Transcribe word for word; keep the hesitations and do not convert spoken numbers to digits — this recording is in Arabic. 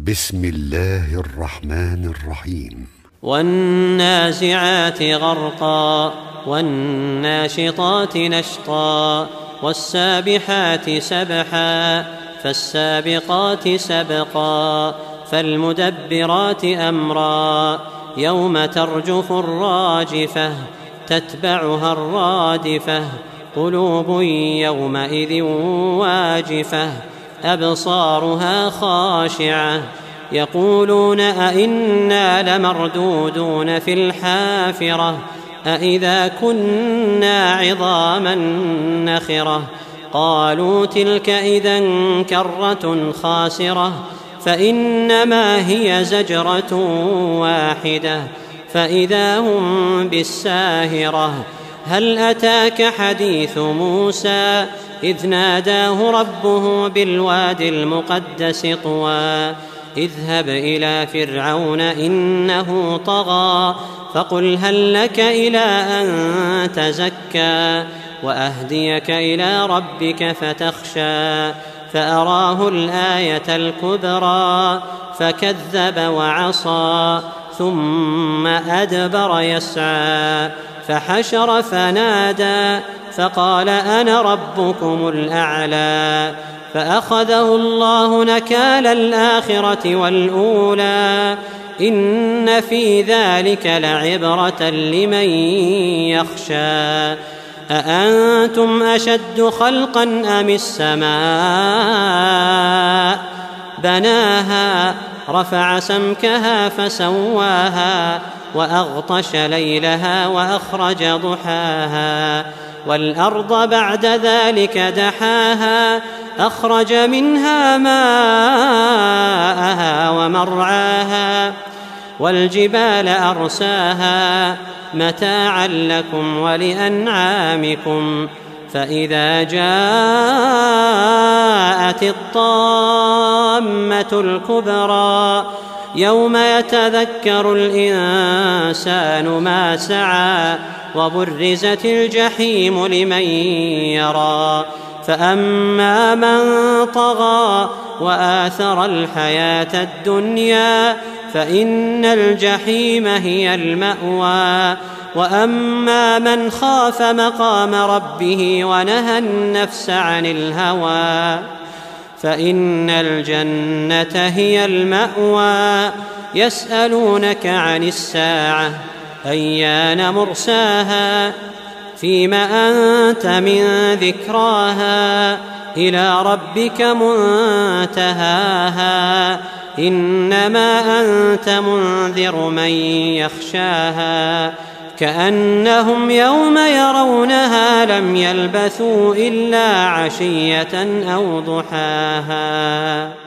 بسم الله الرحمن الرحيم. والنازعات غرقا والناشطات نشطا والسابحات سبحا فالسابقات سبقا فالمدبرات أمرا يوم ترجف الراجفة تتبعها الرادفة قلوب يومئذ واجفة أبصارها خاشعة يقولون أئنا لمردودون في الحافرة أئذا كنا عظاما نخرة قالوا تلك إذا كرة خاسرة فإنما هي زجرة واحدة فإذا هم بالساهرة هل أتاك حديث موسى إذ ناداه ربه بالوادي المقدس طوى اذهب إلى فرعون إنه طغى فقل هل لك إلى أن تزكى وأهديك إلى ربك فتخشى فأراه الآية الكبرى فكذب وعصى ثم أدبر يسعى فحشر فنادى فقال أنا ربكم الأعلى فأخذه الله نكال الآخرة والأولى إن في ذلك لعبرة لمن يخشى أأنتم أشد خلقا أم السماء بناها رفع سمكها فسواها وأغطش ليلها وأخرج ضحاها والأرض بعد ذلك دحاها أخرج منها ماءها ومرعاها والجبال أرساها متاعا لكم ولأنعامكم فإذا جاءت الطامة الكبرى يوم يتذكر الإنسان ما سعى وبرزت الجحيم لمن يرى فأما من طغى وآثر الحياة الدنيا فإن الجحيم هي المأوى وأما من خاف مقام ربه ونهى النفس عن الهوى فإن الجنة هي المأوى يسألونك عن الساعة أيان مرساها فيم أنت من ذكراها إلى ربك منتهاها إنما أنت منذر من يخشاها كأنهم يوم يرونها لم يلبثوا إلا عشية أو ضحاها.